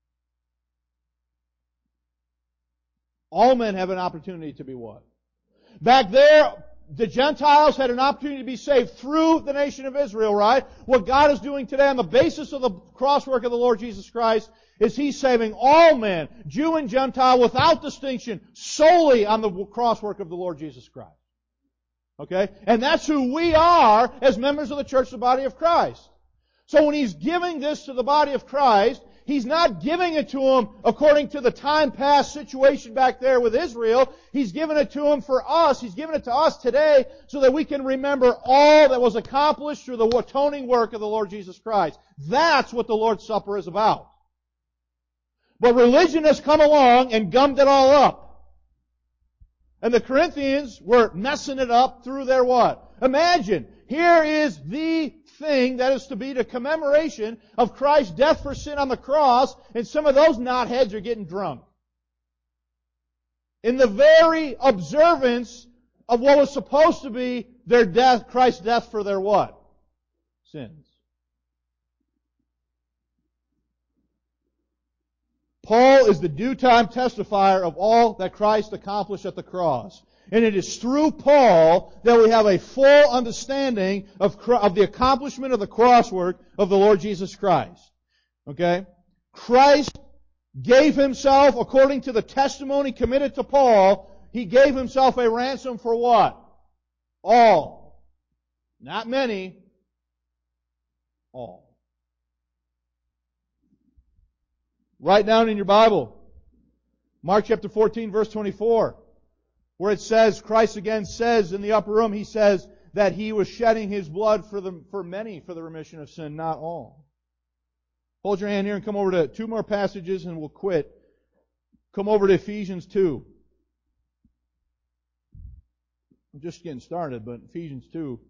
All men have an opportunity to be what? Back there, the Gentiles had an opportunity to be saved through the nation of Israel, right? What God is doing today on the basis of the crosswork of the Lord Jesus Christ is He's saving all men, Jew and Gentile, without distinction, solely on the crosswork of the Lord Jesus Christ. Okay? And that's who we are as members of the church, the body of Christ. So when He's giving this to the body of Christ, He's not giving it to them according to the time past situation back there with Israel. He's giving it to them for us. He's giving it to us today so that we can remember all that was accomplished through the atoning work of the Lord Jesus Christ. That's what the Lord's Supper is about. But religion has come along and gummed it all up. And the Corinthians were messing it up through their what? Imagine, here is the thing that is to be the commemoration of Christ's death for sin on the cross, and some of those knotheads are getting drunk. In the very observance of what was supposed to be their death, Christ's death for their what? Sins. Paul is the due-time testifier of all that Christ accomplished at the cross. And it is through Paul that we have a full understanding of the accomplishment of the cross work of the Lord Jesus Christ. Okay? Christ gave Himself, according to the testimony committed to Paul, He gave Himself a ransom for what? All. Not many. All. Write down in your Bible, Mark chapter 14, verse 24, where it says, Christ again says in the upper room, He says that He was shedding His blood for many for the remission of sin, not all. Hold your hand here and come over to two more passages and we'll quit. Come over to Ephesians 2. I'm just getting started, but Ephesians 2.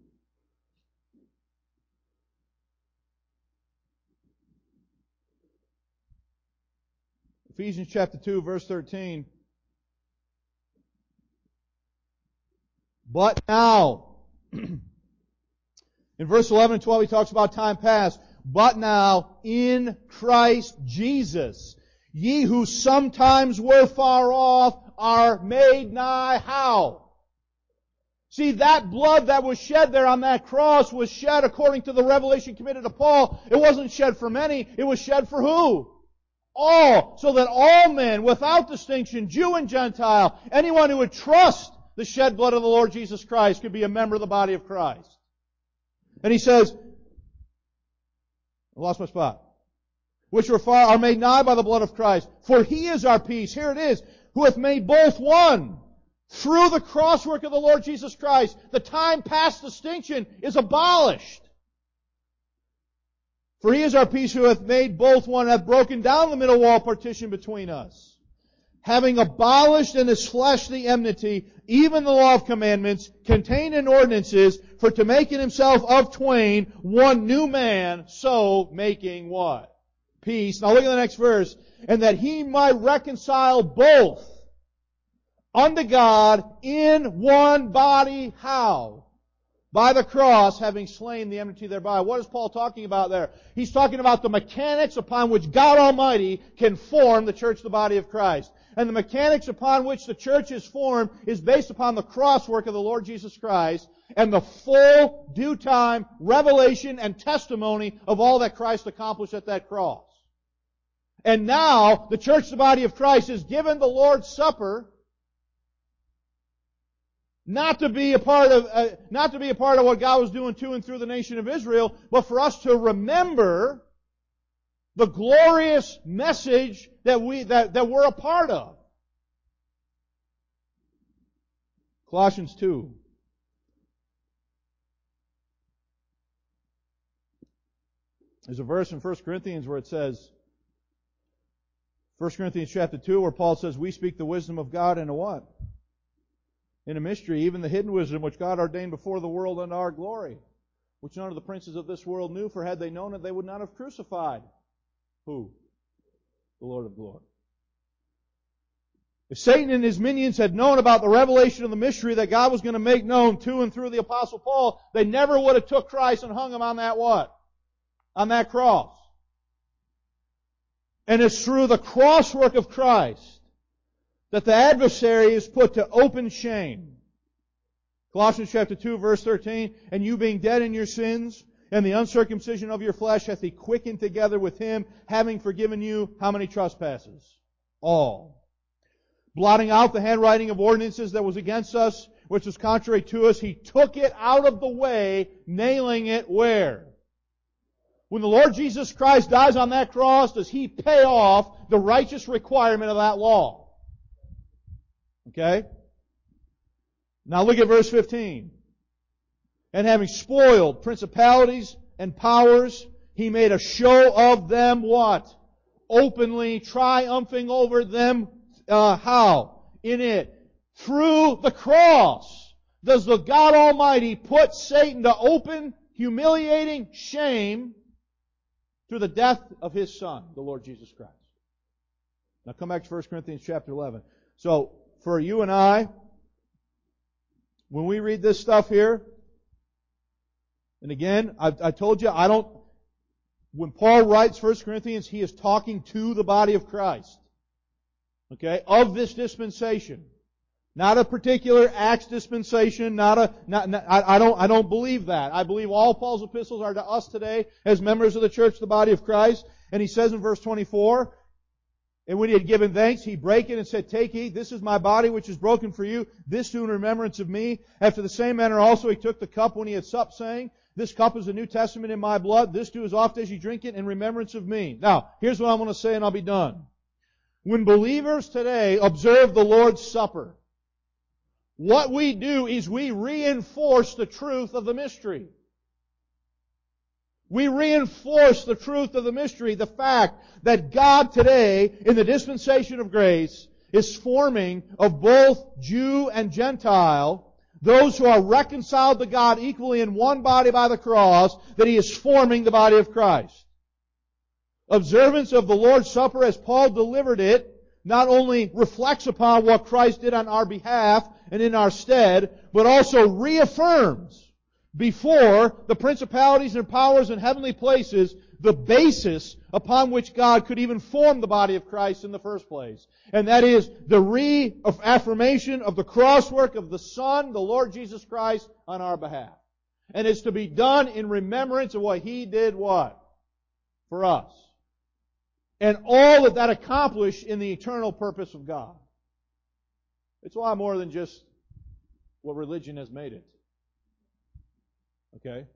Ephesians chapter 2, verse 13. But now, in verse 11 and 12 he talks about time past. But now, in Christ Jesus, ye who sometimes were far off are made nigh. How? See, that blood that was shed there on that cross was shed according to the revelation committed to Paul. It wasn't shed for many, it was shed for who? All. So that all men, without distinction, Jew and Gentile, anyone who would trust the shed blood of the Lord Jesus Christ could be a member of the body of Christ. And he says, I lost my spot. Which are made nigh by the blood of Christ. For He is our peace. Here it is. Who hath made both one. Through the cross work of the Lord Jesus Christ. The time past distinction is abolished. For He is our peace, who hath made both one, hath broken down the middle wall partition between us. Having abolished in His flesh the enmity, even the law of commandments, contained in ordinances, for to make in Himself of twain one new man, so making what? Peace. Now look at the next verse. And that He might reconcile both unto God in one body. How? By the cross, having slain the enmity thereby. What is Paul talking about there? He's talking about the mechanics upon which God Almighty can form the church, the body of Christ. And the mechanics upon which the church is formed is based upon the cross work of the Lord Jesus Christ and the full, due time, revelation and testimony of all that Christ accomplished at that cross. And now, the church, the body of Christ, is given the Lord's Supper not to be a part of what God was doing to and through the nation of Israel, but for us to remember the glorious message that we're a part of. Colossians 2. There's a verse in 1 Corinthians where it says, 1 Corinthians chapter 2, where Paul says, we speak the wisdom of God in a what? In a mystery, even the hidden wisdom which God ordained before the world unto our glory, which none of the princes of this world knew, for had they known it, they would not have crucified. Who? The Lord of glory. If Satan and his minions had known about the revelation of the mystery that God was going to make known to and through the Apostle Paul, they never would have took Christ and hung Him on that what? On that cross. And it's through the cross work of Christ that the adversary is put to open shame. Colossians chapter 2, verse 13, and you being dead in your sins, and the uncircumcision of your flesh hath He quickened together with Him, having forgiven you how many trespasses? All. Blotting out the handwriting of ordinances that was against us, which was contrary to us, He took it out of the way, nailing it where? When the Lord Jesus Christ dies on that cross, does He pay off the righteous requirement of that law? Okay? Now look at verse 15. And having spoiled principalities and powers, He made a show of them what? Openly triumphing over them. How? In it. Through the cross does the God Almighty put Satan to open, humiliating shame through the death of His Son, the Lord Jesus Christ. Now come back to 1 Corinthians chapter 11. So, for you and I, when we read this stuff here, and again, I told you, when Paul writes 1 Corinthians, he is talking to the body of Christ. Okay? Of this dispensation. Not a particular Acts dispensation, I don't believe that. I believe all Paul's epistles are to us today as members of the church, the body of Christ. And he says in verse 24, and when he had given thanks, he brake it and said, Take, eat, this is my body which is broken for you. This do in remembrance of me. After the same manner also he took the cup when he had supped, saying, This cup is the New Testament in my blood. This do as oft as you drink it in remembrance of me. Now, here's what I'm going to say and I'll be done. When believers today observe the Lord's Supper, what we do is we reinforce the truth of the mystery. We reinforce the truth of the mystery, the fact that God today, in the dispensation of grace, is forming of both Jew and Gentile, those who are reconciled to God equally in one body by the cross, that He is forming the body of Christ. Observance of the Lord's Supper as Paul delivered it not only reflects upon what Christ did on our behalf and in our stead, but also reaffirms before the principalities and powers in heavenly places the basis upon which God could even form the body of Christ in the first place. And that is the reaffirmation of the crosswork of the Son, the Lord Jesus Christ, on our behalf. And it's to be done in remembrance of what He did what? For us. And all that accomplished in the eternal purpose of God. It's a lot more than just what religion has made it. Okay?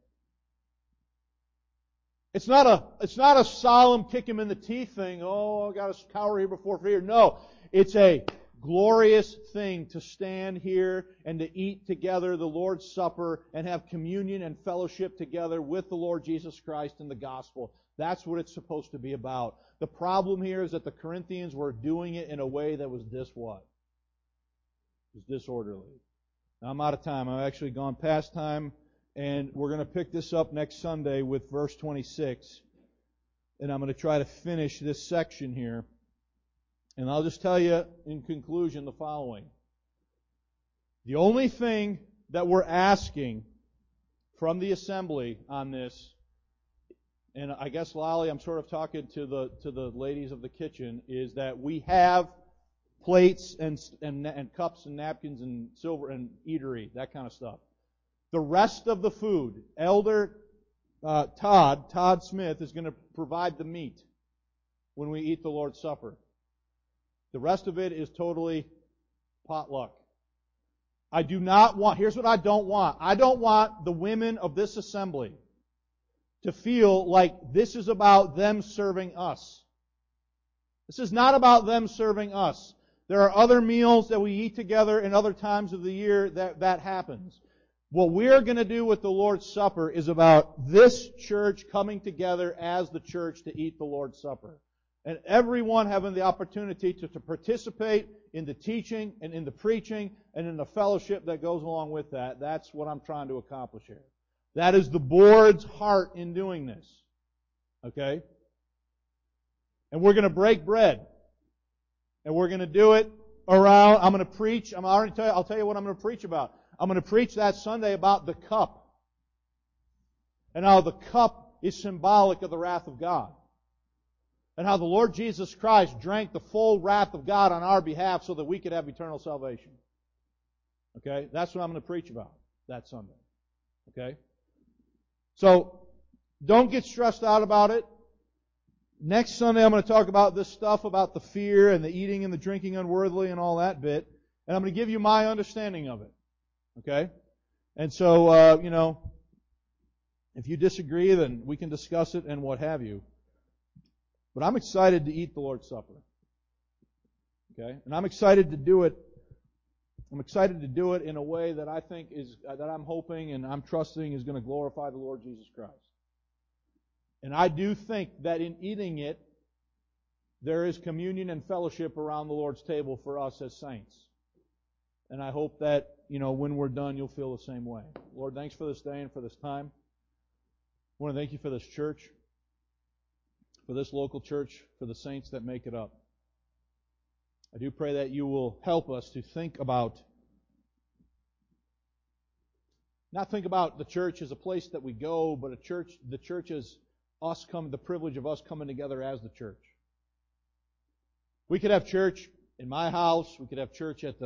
It's not a solemn kick him in the teeth thing. Oh, I got to cower here before fear. No. It's a glorious thing to stand here and to eat together the Lord's Supper and have communion and fellowship together with the Lord Jesus Christ in the gospel. That's what it's supposed to be about. The problem here is that the Corinthians were doing it in a way that was what? It was disorderly. Now I'm out of time. I've actually gone past time, and we're going to pick this up next Sunday with verse 26. And I'm going to try to finish this section here. And I'll just tell you in conclusion the following. The only thing that we're asking from the assembly on this, and I guess, Lolly, I'm sort of talking to the ladies of the kitchen, is that we have plates and cups and napkins and silver and eatery, that kind of stuff. The rest of the food, Elder Todd Smith is going to provide the meat when we eat the Lord's Supper. The rest of it is totally potluck. Here's what I don't want. I don't want the women of this assembly to feel like this is about them serving us. This is not about them serving us. There are other meals that we eat together in other times of the year that happens. What we're going to do with the Lord's Supper is about this church coming together as the church to eat the Lord's Supper. And everyone having the opportunity to participate in the teaching and in the preaching and in the fellowship that goes along with that. That's what I'm trying to accomplish here. That is the board's heart in doing this. Okay? And we're going to break bread. And we're going to do it around, I'm going to preach, I'll tell you what I'm going to preach about. I'm going to preach that Sunday about the cup. And how the cup is symbolic of the wrath of God. And how the Lord Jesus Christ drank the full wrath of God on our behalf so that we could have eternal salvation. Okay? That's what I'm going to preach about that Sunday. Okay? So, don't get stressed out about it. Next Sunday I'm going to talk about this stuff about the fear and the eating and the drinking unworthily and all that bit. And I'm going to give you my understanding of it. Okay? And so, if you disagree, then we can discuss it and what have you. But I'm excited to eat the Lord's Supper. Okay? And I'm excited to do it. I'm excited to do it in a way that I think that I'm hoping and I'm trusting is going to glorify the Lord Jesus Christ. And I do think that in eating it, there is communion and fellowship around the Lord's table for us as saints. And I hope that, when we're done, you'll feel the same way. Lord, thanks for this day and for this time. I want to thank you for this church, for this local church, for the saints that make it up. I do pray that you will help us to not think about the church as a place that we go, but the church as the privilege of us coming together as the church. We could have church in my house. We could have church at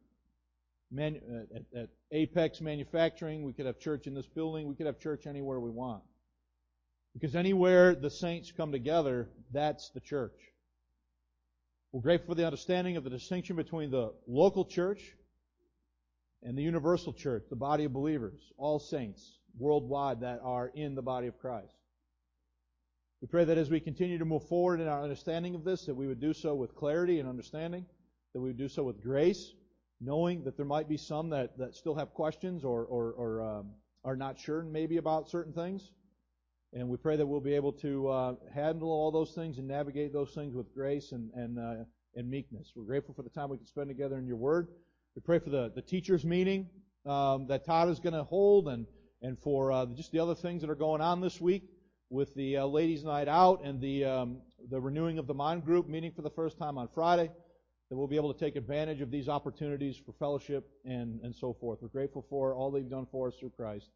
Apex Manufacturing. We could have church in this building. We could have church anywhere we want. Because anywhere the saints come together, that's the church. We're grateful for the understanding of the distinction between the local church and the universal church, the body of believers, all saints worldwide that are in the body of Christ. We pray that as we continue to move forward in our understanding of this, that we would do so with clarity and understanding, that we would do so with grace, knowing that there might be some that still have questions or are not sure maybe about certain things. And we pray that we'll be able to handle all those things and navigate those things with grace and meekness. We're grateful for the time we can spend together in your Word. We pray for the teachers' meeting that Todd is going to hold and for just the other things that are going on this week with the ladies' night out and the renewing of the Mind Group meeting for the first time on Friday, that we'll be able to take advantage of these opportunities for fellowship and so forth. We're grateful for all that you've done for us through Christ.